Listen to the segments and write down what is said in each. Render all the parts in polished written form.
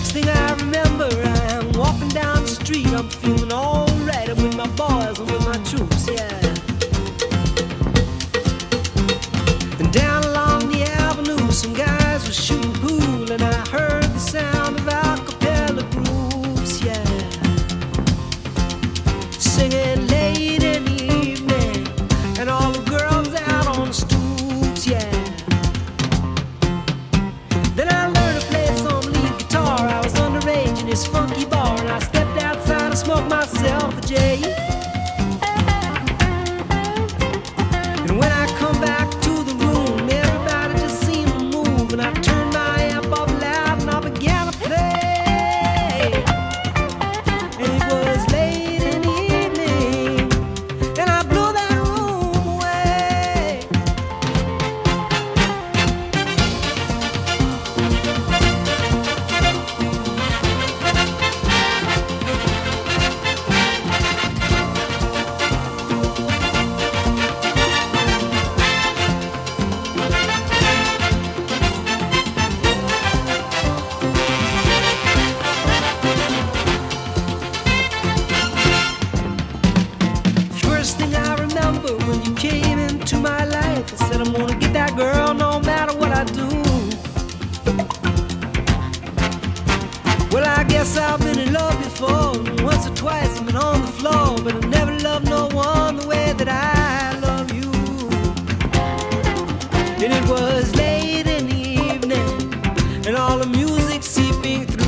Next thing I remember, I'm walking down the street. I'm feeling alright. I'm with my boys, I'm with my troops, yeah. And down along the avenue, some guys were shooting pool, and I heard the sound of a cappella groups, yeah. Singing late in the evening, and all the girls out on the stoops, yeah. Then I learned to play some lead guitar. I was underage in this funky bar, and I stepped outside and smoked myself a J. And when I come back to the room, everybody just seemed to move, and I turned my amp up loud and I began to play. And it was late in the evening, and I blew that room away. First thing I remember when you came into my life, I said I'm gonna get that girl no matter what I do. Well, I guess I've been in love before. Once or twice I've been on the floor, but I never loved no one the way that I love you. And it was late in the evening, and all the music seeping through.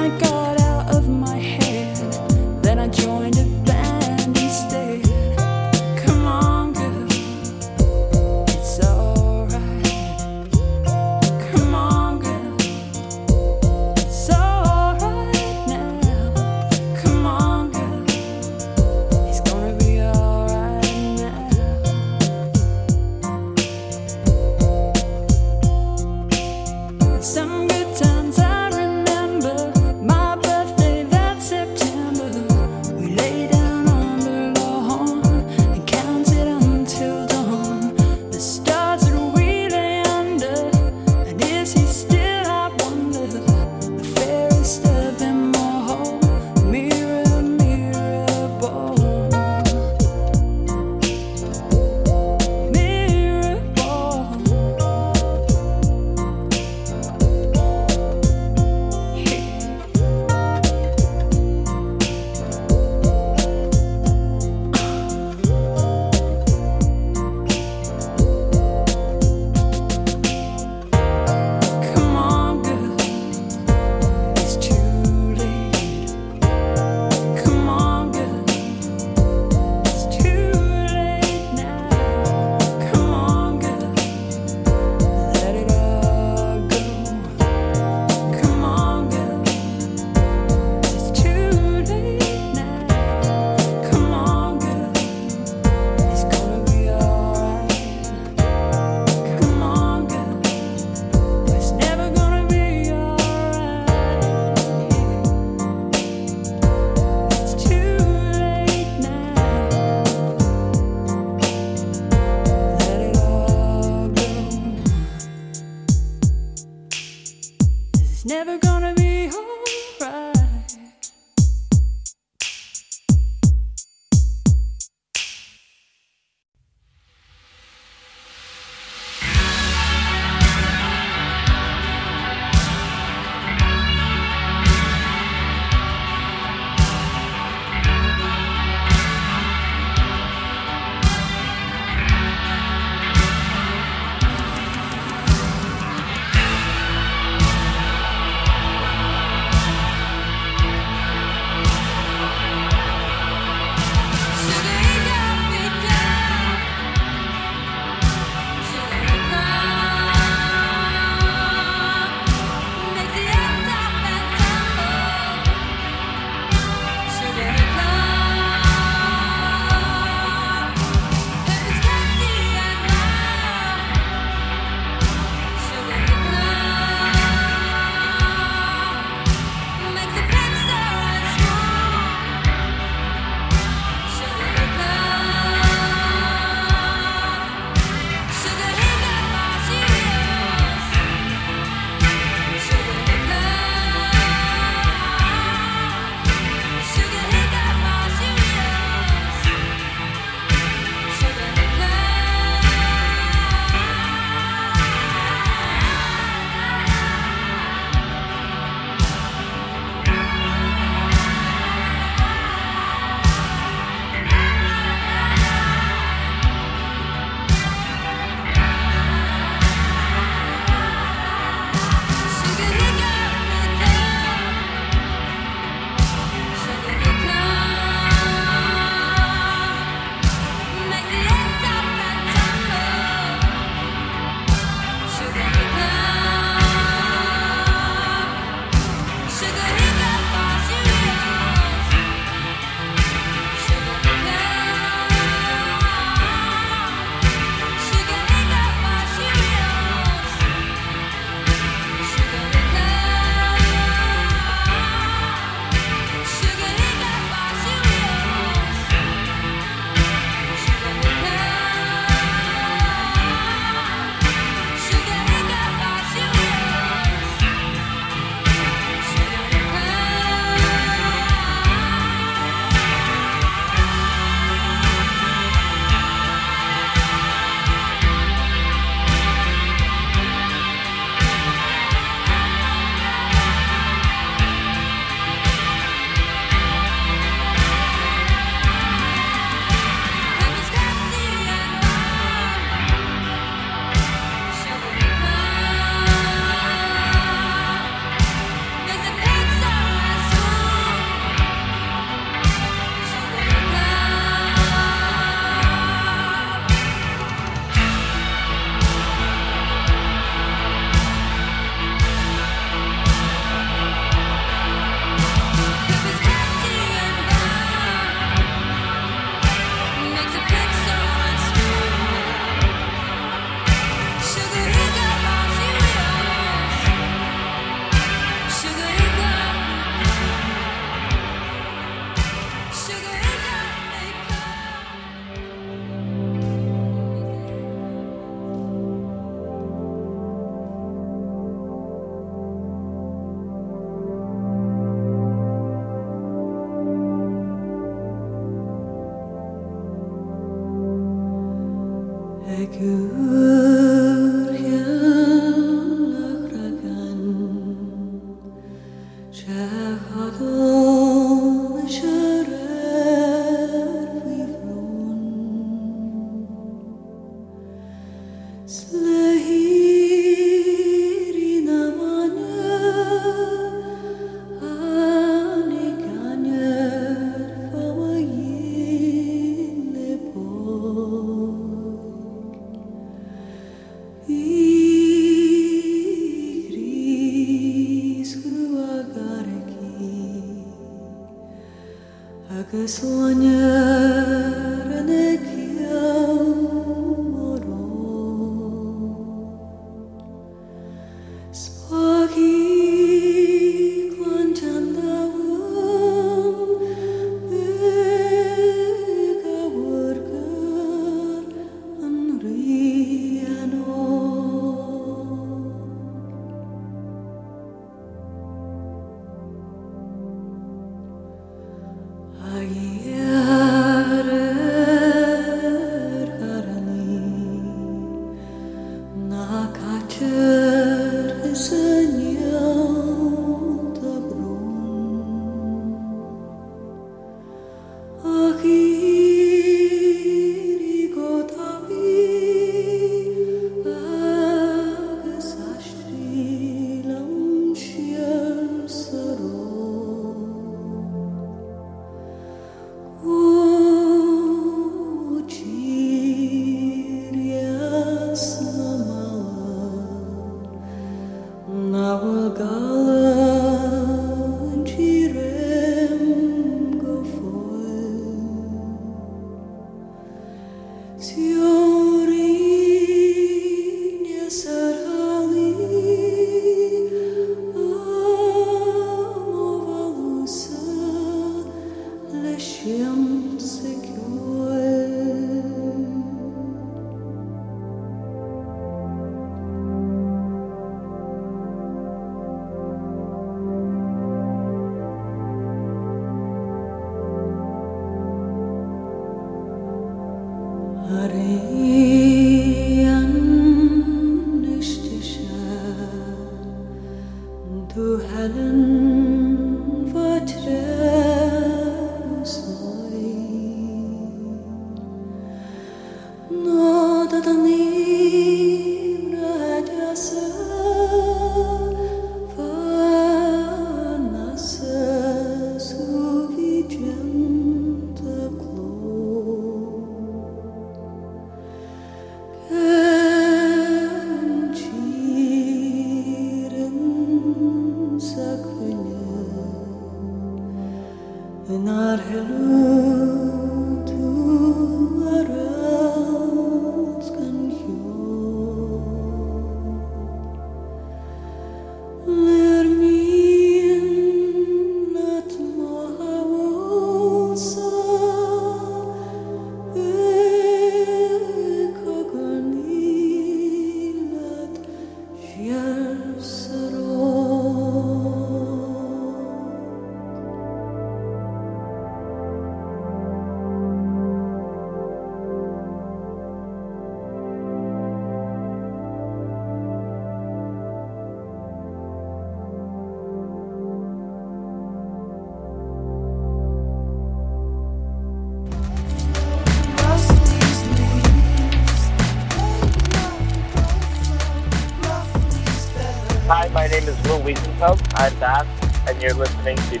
Hi, my name is Will Wiesenfeld. I'm Bass, and you're listening to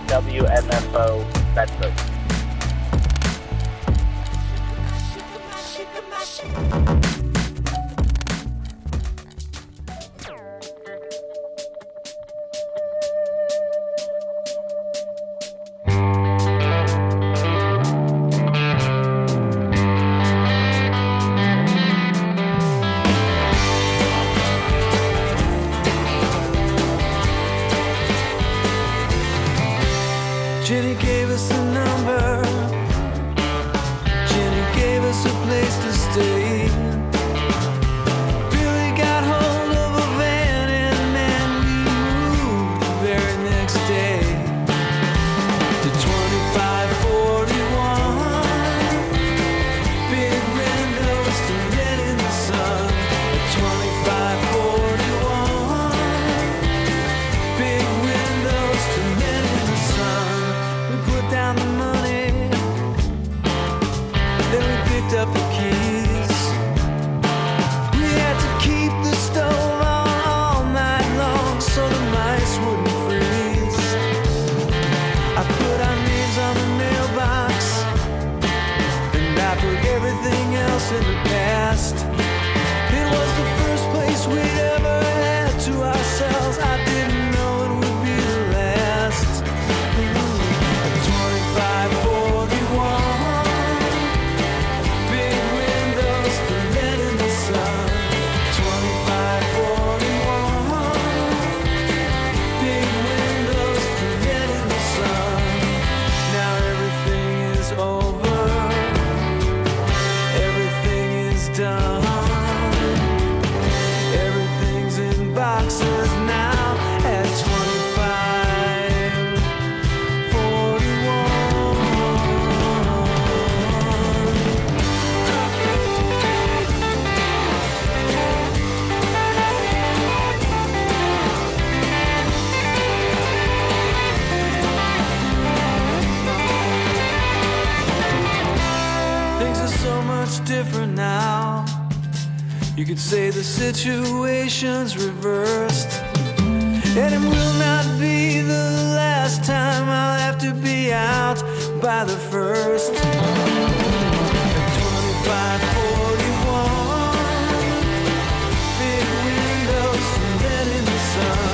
WMFO Bedford. Jenny gave us a number. Jenny gave us a place to stay. place in the past. It was the first place we'd ever had to ourselves. I didn't know it would be the last. 2541, big windows to let in the sun. 2541, big windows to let in the sun. Now everything is over, everything is done. Everything's in boxes now at 2541. Things are so much different now. You could say the situation's reversed, and it will not be the last time I'll have to be out by the first. 2541, big windows to let in the sun.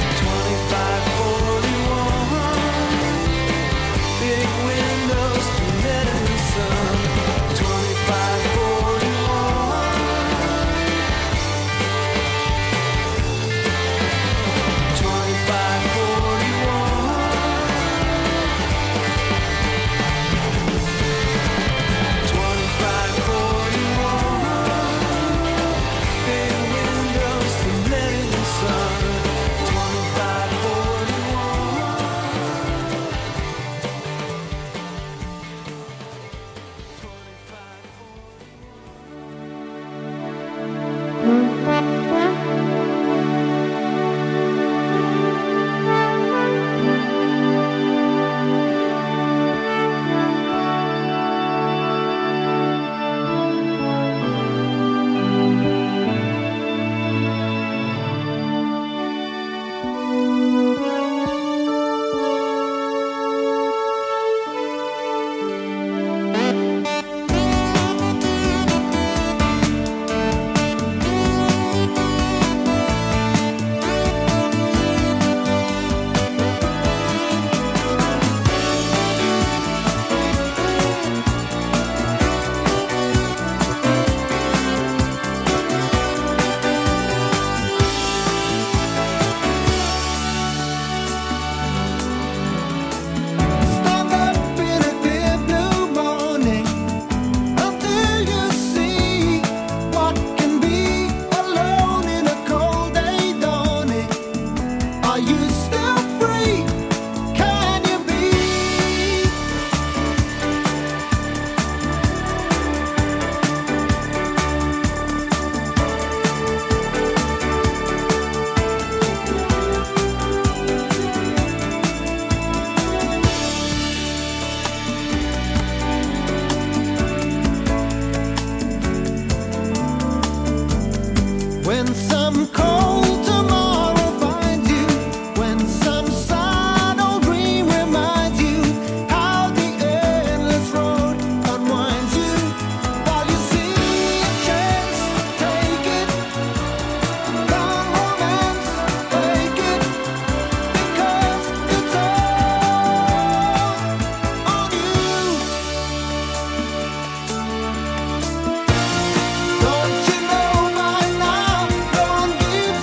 2541, big windows to let in the sun. 2541. Don't you know by now? Don't give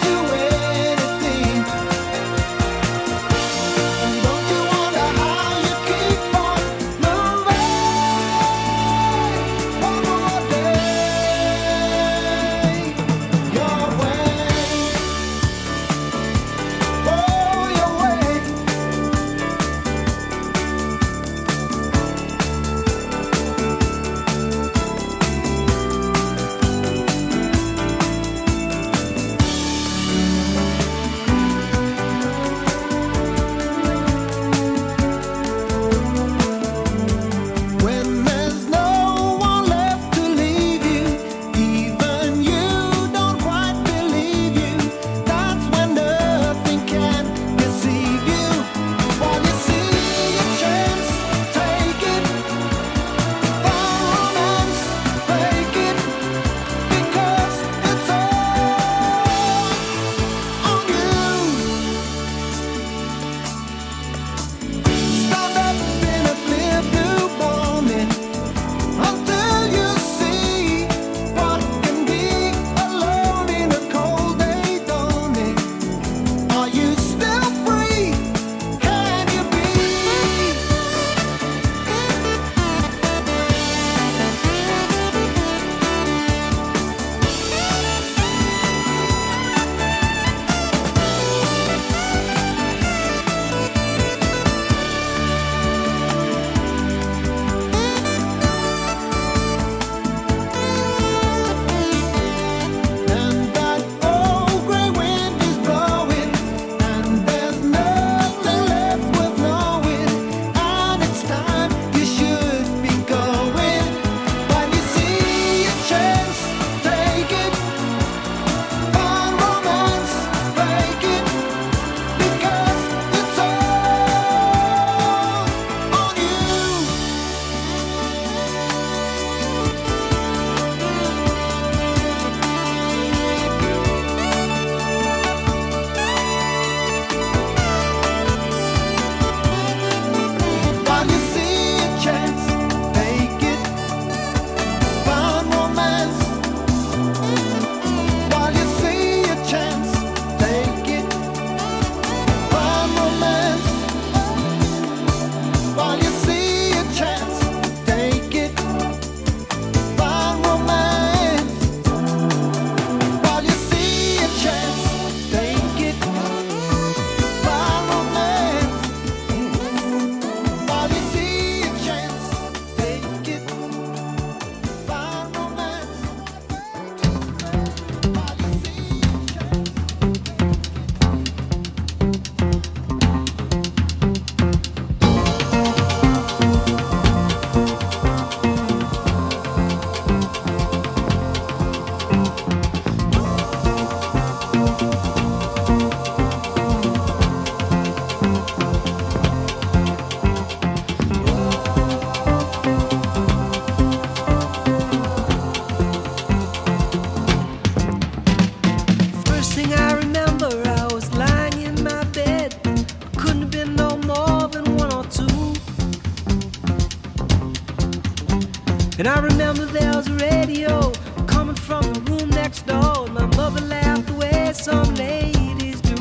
And I remember there was a radio coming from the room next door. And my mother laughed the way some ladies do.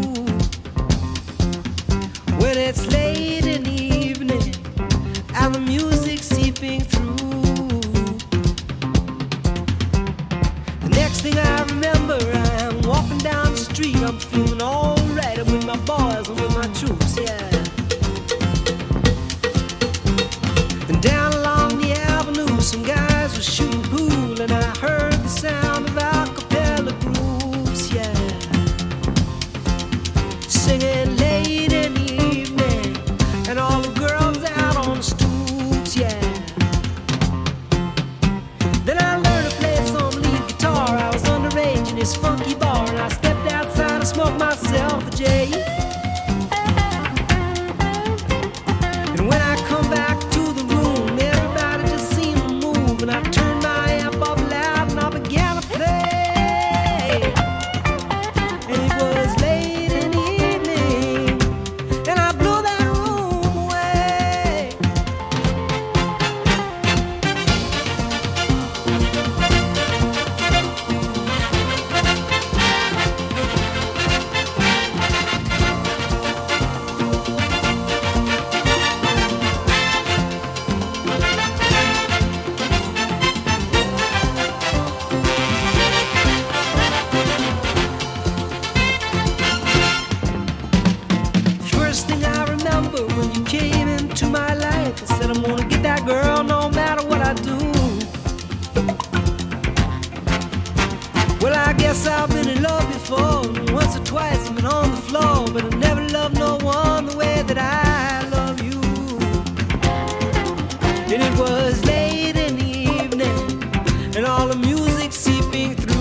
When it's late in the evening and the music's seeping through. The next thing I remember, I'm walking down the street. I'm feeling all right. I'm with my boys and with my troops, yeah. And down along the avenue, some guys were shooting pool, and I heard the sound of a cappella groups, yeah, singing late in the evening, and all the girls out on the stoops, yeah. Then I learned to play some lead guitar. I was underage in this funky bar, and I stepped outside and smoked myself a J. And when I come back to the room, everybody just seemed to move, and I turned my amp up loud and I began to play. And it was late in the evening, and I blew that room away. First thing I remember when you came into my life, I said I'm gonna get that girl no matter what I do. Well, I guess I've been in love before, and once or twice I've been on the floor, but I never loved no one the way that I love you. And it was late in the evening, and all the music seeping through.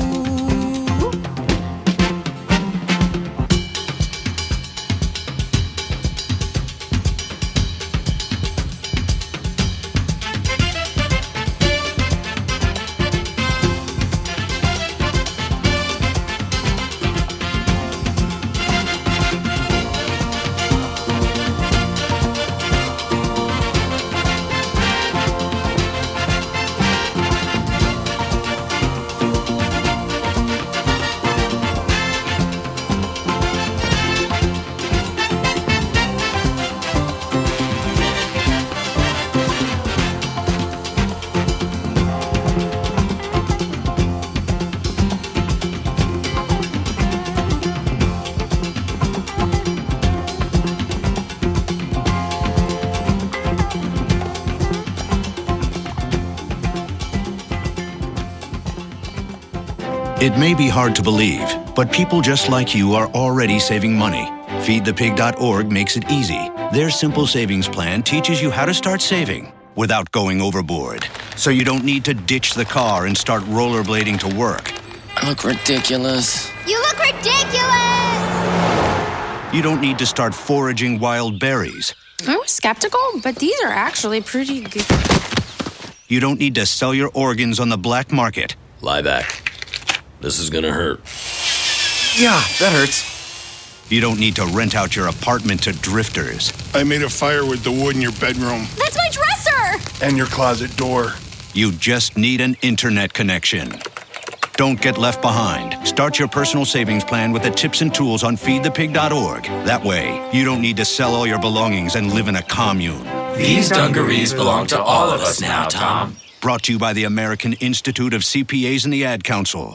It may be hard to believe, but people just like you are already saving money. FeedThePig.org makes it easy. Their simple savings plan teaches you how to start saving without going overboard. So you don't need to ditch the car and start rollerblading to work. I look ridiculous. You look ridiculous! You don't need to start foraging wild berries. I was skeptical, but these are actually pretty good. You don't need to sell your organs on the black market. Lie back. This is gonna hurt. Yeah, that hurts. You don't need to rent out your apartment to drifters. I made a fire with the wood in your bedroom. That's my dresser! And your closet door. You just need an internet connection. Don't get left behind. Start your personal savings plan with the tips and tools on feedthepig.org. That way, you don't need to sell all your belongings and live in a commune. These dungarees belong to all of us now, Tom. Brought to you by the American Institute of CPAs and the Ad Council.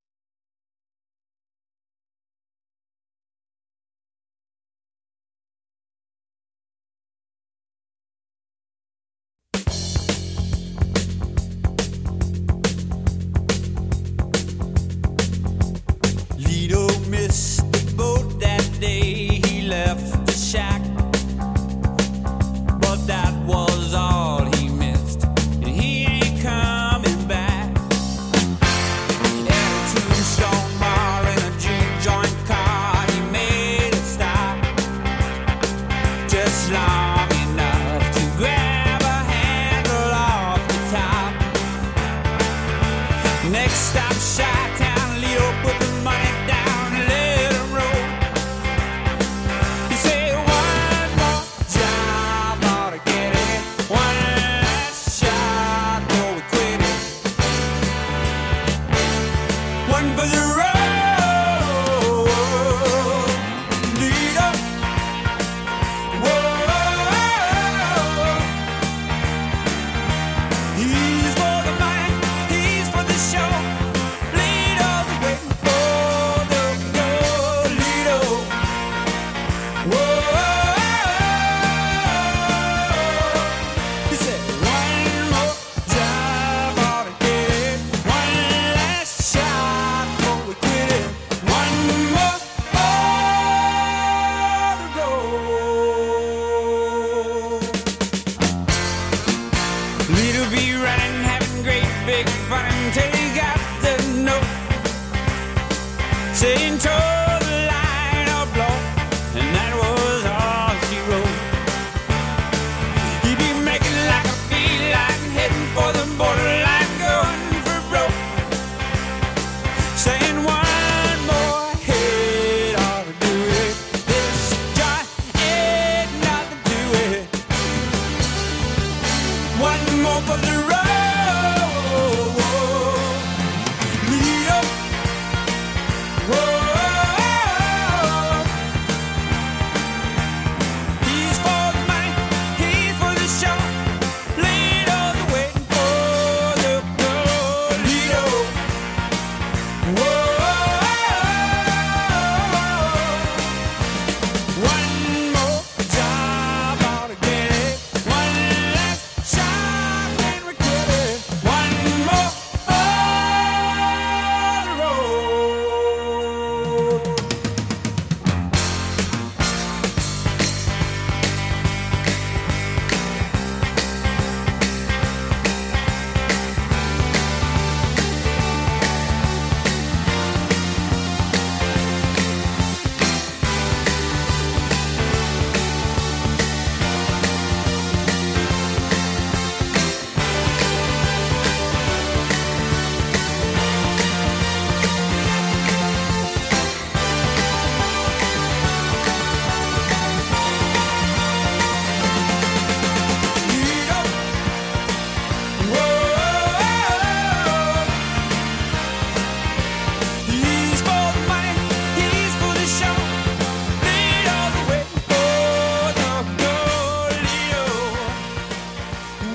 Missed the boat that day, he left the shack, but that was all he missed, and he ain't coming back. At a Tombstone bar in a juke joint car, he made a stop, just long enough to grab a handle off the top. Next stop, Chi-Town, Leo put the money down. wouldn't take out the note saying told the line or blow, and that was all she wrote. He'd be making like a feline, heading for the borderline, going for broke, saying one more hit ought to do it. This joint ain't nothing to it. One more for the road. Lead up. Whoa. He's for the money, he's for the show. Lead all the way for the gold. Lead up. Whoa. One more job ought to get it. One last shot when we get it. One more for the road. Lead up. Whoa. He's for the money, he's for the show. Lead all the way for the gold. Lead up.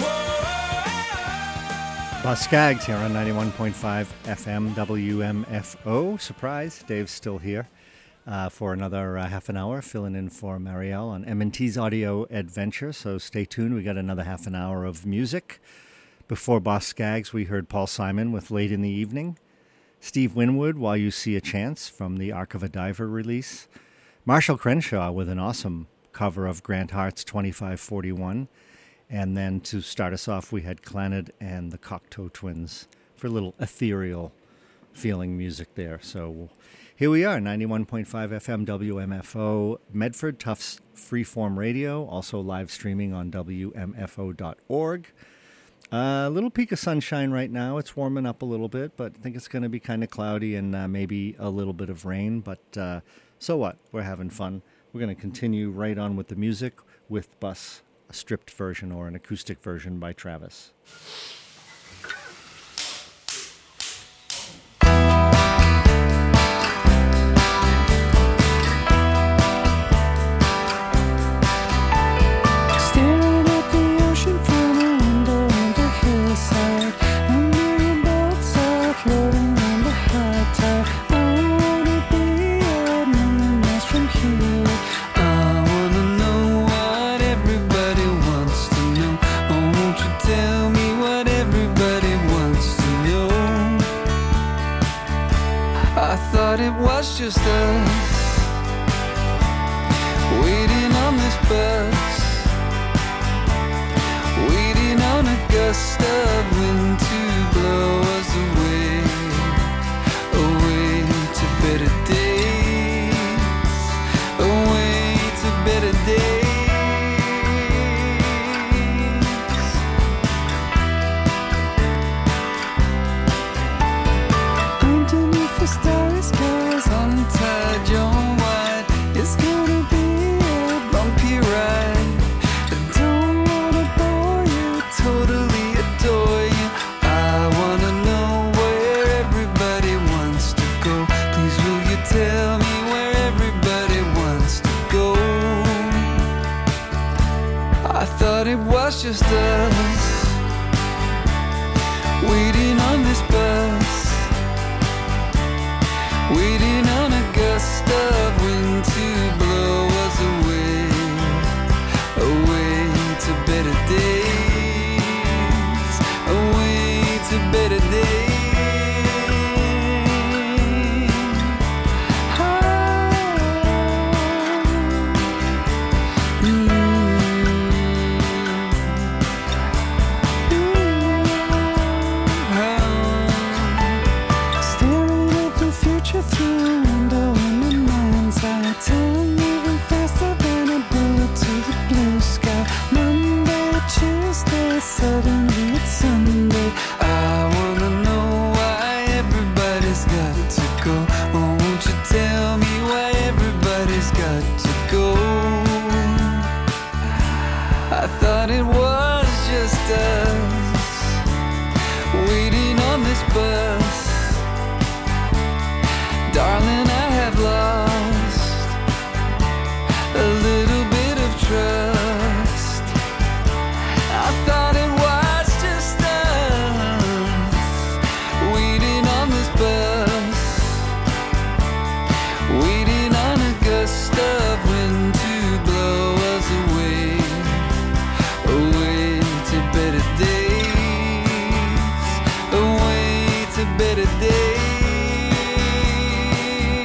Whoa. Bus Skaggs here on 91.5 FM WMFO. Surprise, Dave's still here for another half an hour, filling in for Marielle on M&T's Audio Adventure. So stay tuned. We got another half an hour of music. Before Bus Skaggs, we heard Paul Simon with Late in the Evening. Steve Winwood, While You See a Chance, from the Ark of a Diver release. Marshall Crenshaw with an awesome cover of Grant Hart's 2541. And then to start us off, we had Clannad and the Cocteau Twins for a little ethereal feeling music there. So here we are, 91.5 FM WMFO, Medford Tufts Freeform Radio, also live streaming on WMFO.org. A little peak of sunshine right now. It's warming up a little bit, but I think it's going to be kind of cloudy and maybe a little bit of rain. But so what? We're having fun. We're going to continue right on with the music with Bus, a stripped version or an acoustic version by Travis. Staring at the ocean from a window on the hillside. A million boats are floating on the high tide. I wanna be a million miles from here. I wanna know what everybody wants to know. Oh, won't you tell me what everybody wants to know? I thought it was just us waiting on this bus, waiting on a gust of wind to blow us away, away to better days, away to better days. Underneath the starry skies, untied your white, it's gonna be a bumpy ride. I don't wanna bore you, totally adore you. I wanna know where everybody wants to go. Please will you tell me where everybody wants to go? I thought it was just us waiting on this bus, waiting on a gust of wind to blow us away, away to better days, away to better days. suddenly it's Sunday. I wanna know why everybody's got to go. Oh, won't you tell me why everybody's got to go? I thought it was just us waiting on this bus. Darling, I have lost a little bit of trust. I thought it was just us waiting on this bus, waiting on a gust of wind to blow us away, away to better days, away to better days.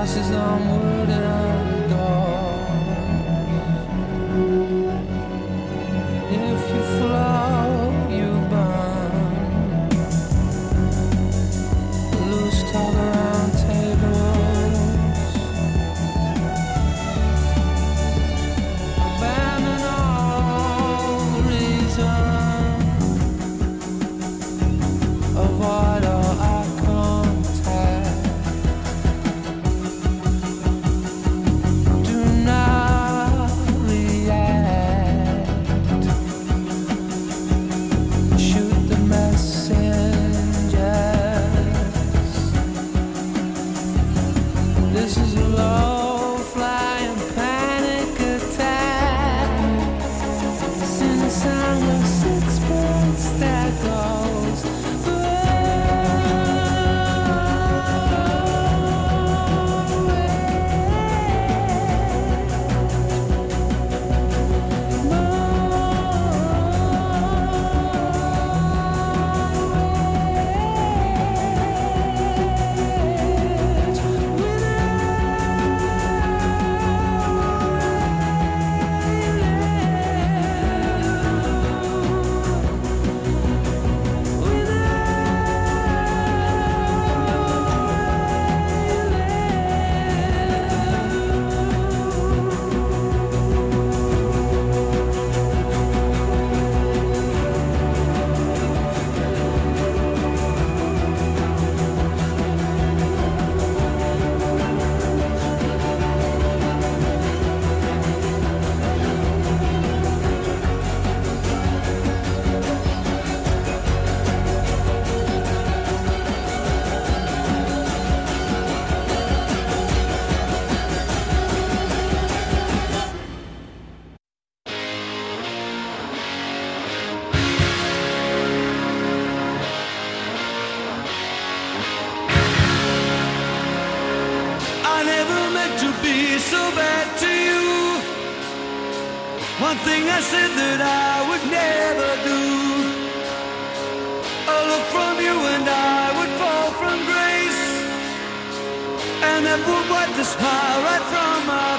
crosses on wooden doors. If you float, you burn. Loose talk around tables. Abandon all reason. Avoid all eye contact. Do not react. Shoot the messengers. This is a low-flying panic attack. Sing a song of sixpence that goes. I never meant to be so bad to you. One thing I said that I would never do. A look from you and I would fall from grace, and that would wipe the smile right from my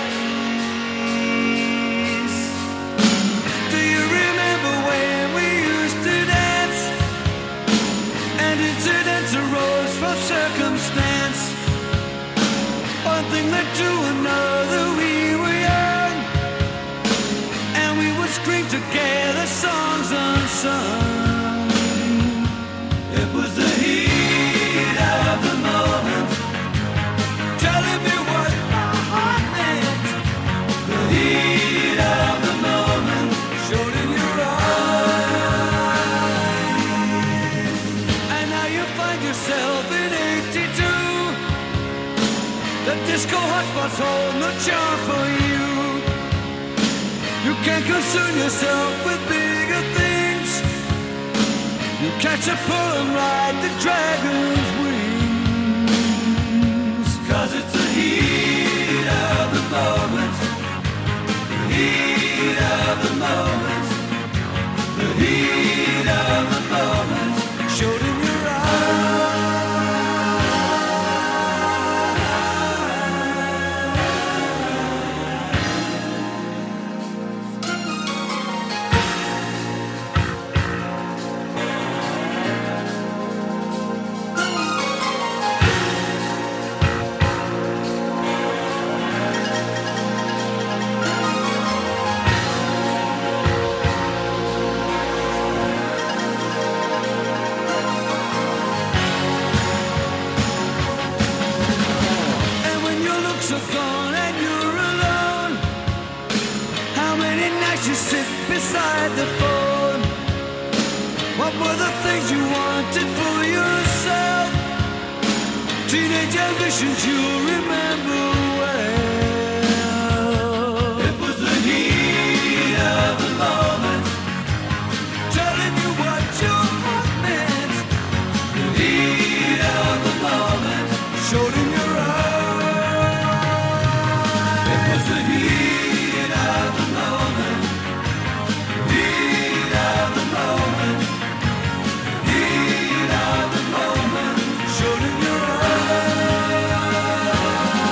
face. Do you remember when we used to dance, and incidents arose from circumstance? One thing led to another, we were young, and we would scream together songs unsung. It was the heat of the moment, telling me what my heart meant. The heat of the moment showed in your eyes. And now you find yourself in 82. The disco hotspots hold no charm for you. You can't concern yourself with bigger things. You catch a pull and ride the dragon's wings. 'Cause it's the heat of the moment. The heat of the moment. The heat of the moment showed in your eyes. Are gone and you're alone. How many nights you sit beside the phone? What were the things you wanted for yourself? Teenage ambitions you remember well. It was the heat of the moment, telling you what your heart meant. The heat of the moment showed in your eyes. The heat of the moment, heat of the moment, heat of the moment, showed in your eyes.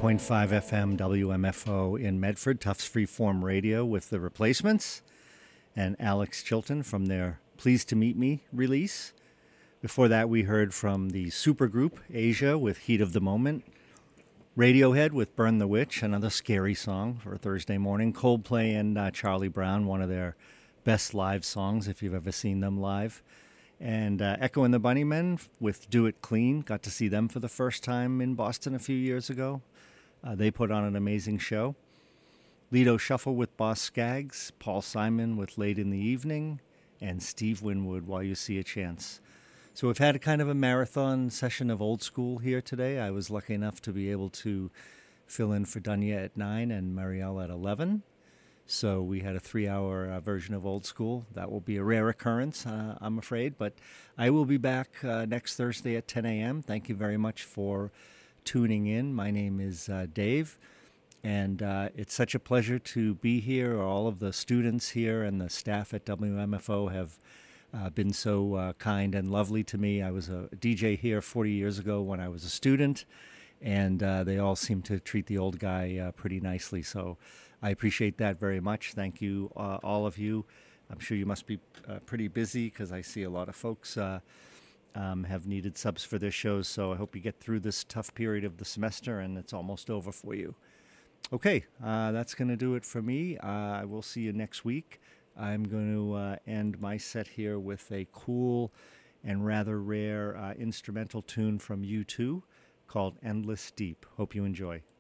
91.5 FM WMFO in Medford, Tufts Freeform Radio with The Replacements and Alex Chilton from their Pleased to Meet Me release. Before that, we heard from the supergroup Asia with Heat of the Moment, Radiohead with Burn the Witch, another scary song for a Thursday morning, Coldplay and Charlie Brown, one of their best live songs if you've ever seen them live, and Echo and the Bunnymen with Do It Clean. Got to see them for the first time in Boston a few years ago. They put on an amazing show. Lido Shuffle with Boss Skaggs, Paul Simon with Late in the Evening, and Steve Winwood, While You See a Chance. So we've had a kind of a marathon session of old school here today. I was lucky enough to be able to fill in for Dunya at 9 and Marielle at 11. So we had a 3-hour version of old school. That will be a rare occurrence, I'm afraid. But I will be back next Thursday at 10 a.m. Thank you very much for tuning in. My name is Dave. And it's such a pleasure to be here. All of the students here and the staff at WMFO have been so kind and lovely to me. I was a DJ here 40 years ago when I was a student, and they all seem to treat the old guy pretty nicely. So I appreciate that very much. Thank you, all of you. I'm sure you must be pretty busy because I see a lot of folks have needed subs for their shows. So I hope you get through this tough period of the semester and it's almost over for you. Okay, that's going to do it for me. I will see you next week. I'm going to end my set here with a cool and rather rare instrumental tune from U2 called Endless Deep. Hope you enjoy.